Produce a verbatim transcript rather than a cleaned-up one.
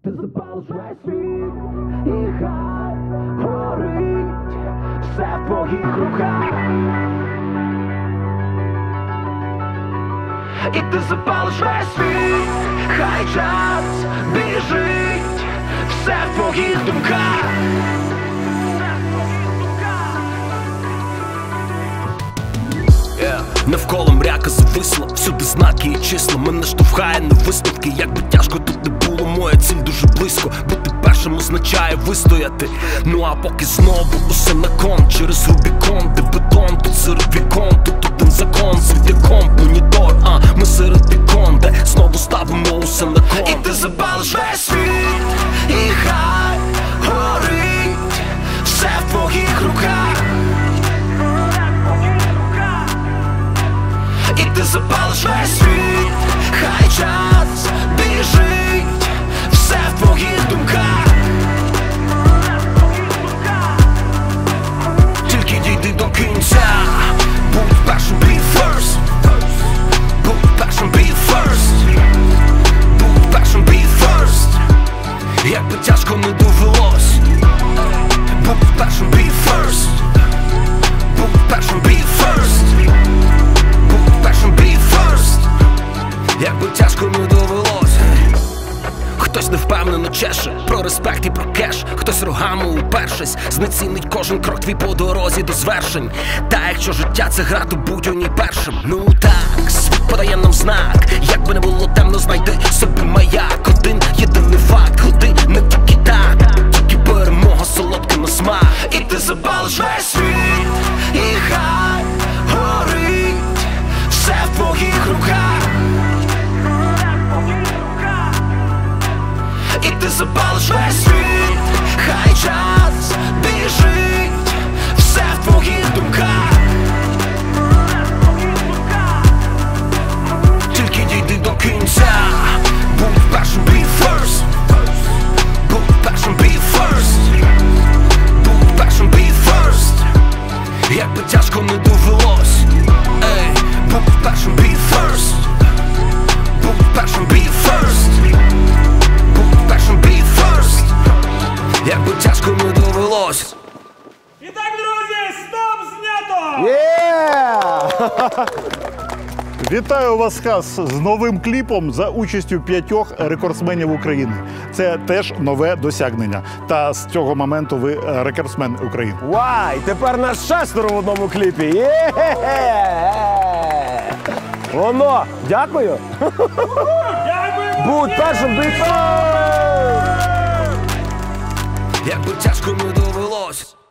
Ти запалиш весь світ, і хай горить все в твоїх руках. І ти запалиш весь світ, хай час біжить, все в твоїх думках. Yeah. Навколо мряка зависла, всюди знаки і числа. Мене штовхає на висновки, як би тяжко тут не було. Моя ціль дуже близько, бути першим означає вистояти. Ну а поки знову усе на кон, через Рубікон, де бетон, тут серед вікон, тут один закон, світяком, монітор, а ми серед вікон, де знову ставимо усе на кон. І ти запалиш весь світ, і хай горить все в твоїх руках. І ти запалиш весь світ, хай час біжить, все в твоїх думках. Тільки дійди до кінця, будь першим, be first. Будь першим, be first. Будь першим, be first. Як би тяжко не довелось, будь першим, be first. Будь першим, be first. Як би тяжко не довелось. Хтось невпевнено чеше про респект і про кеш, хтось рогами упершись знецінить кожен крок твій по дорозі до звершень. Та якщо життя це гра, то будь у ній першим. Ну так, світ подає нам знак, як би не було темно, знайди собі маяк. Один єдиний факт, ходи не тільки так, тільки перемога солодка на смак. І ти запалиш весь світ, і хай горить все в твоїх руках. І ти запалиш весь світ, хай час біжить, все в твоїх думках. Тільки дійди до кінця, будь першим, be first. Будь першим, be first. Будь першим, be first. Як би тяжко не довелось, ей, будь першим, be first. Будь першим, be first. Як би тяжко не довелось. І так, друзі, стоп, знято! Yeah! Вітаю вас, Хас, з новим кліпом за участю п'ятьох рекордсменів України. Це теж нове досягнення. Та з цього моменту ви рекордсмен України. Вай, тепер нас шестеро в одному кліпі. Є-хе-хе! Воно, дякую. Дякуємо! Будь першим, бій! Як би тяжко не довелось.